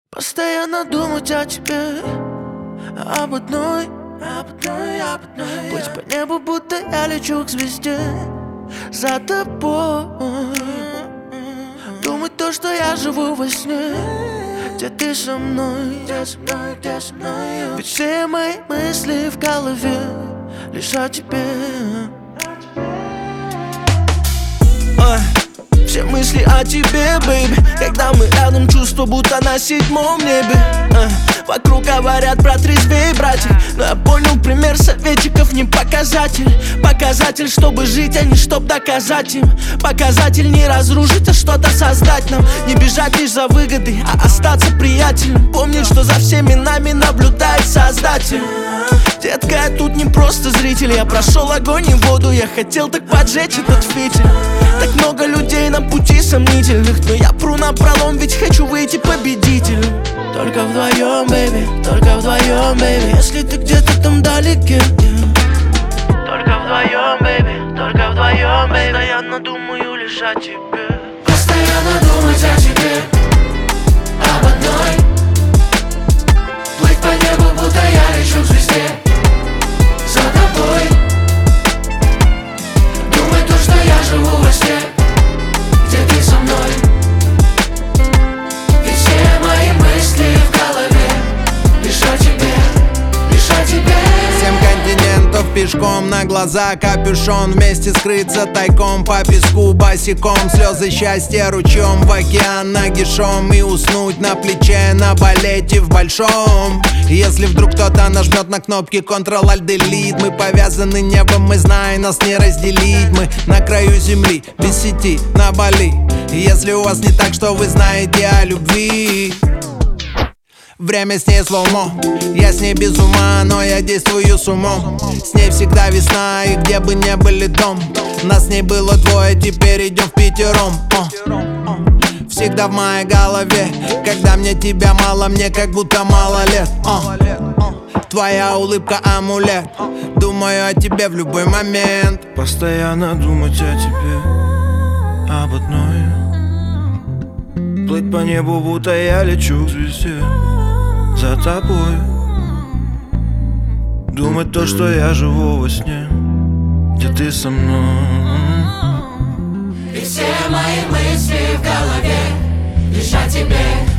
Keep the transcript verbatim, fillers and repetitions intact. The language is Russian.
Постоянно думать о тебе, об одной, об одной, об одной. Плыть по небу, будто я лечу к звезде за тобой. Думать то, что я живу во сне, где ты со мной, где со мной, где со мной. Ведь все мои мысли в голове лишь о тебе. Все мысли о тебе, бэйби. Когда мы рядом, чувство будто на седьмом небе. uh, Вокруг говорят протрезвей, братья, но я понял, пример советчиков не показатель. Показатель, чтобы жить, а не чтоб доказать им. Показатель не разрушить, а что-то создать нам. Не бежать лишь за выгодой, а остаться приятелем. Помнить, что за всеми нами наблюдает Создатель. Детка, я тут не просто зритель. Я прошел огонь и воду, я хотел так поджечь этот фитиль. Так много людей на пути сомнительных, но я пру напролом, ведь хочу выйти победителем. Только вдвоем, бэйби, только вдвоем, бэйби. Если ты где-то там вдалеке, yeah. Только вдвоем, бэйби, только вдвоем, бэйби. Постоянно думаю лишь о тебе. Постоянно думать о тебе, об одной. Плыть по небу, будто я лечу к звезде за тобой. Думать то, что я живу во сне, где ты со мной. Ведь все мои мысли в голове лишь о тебе, лишь о тебе. Семь континентов пешком, на глаза капюшон. Вместе скрыться тайком по песку босиком. Слезы счастья ручьем в океан нагишом. И уснуть на плече на балете в большом. Если вдруг кто-то нажмет на кнопки Ctrl-Alt-Delete, мы повязаны небом, мы знаем, нас не разделить. Мы на краю земли, без сети, на Бали. Если у вас не так, что вы знаете о любви. Время с ней слоумо, я с ней без ума, но я действую с умом. С ней всегда весна, и где бы не были дом. Нас с ней было двое, теперь идем впятером. О. Всегда в моей голове, когда мне тебя мало, мне как будто мало лет. О. Твоя улыбка амулет, думаю о тебе в любой момент. Постоянно думать о тебе, об одной. Плыть по небу, будто я лечу к звезде за тобой. Думать то, что я живу во сне, где ты со мной. И все мои мысли в голове лишь о тебе.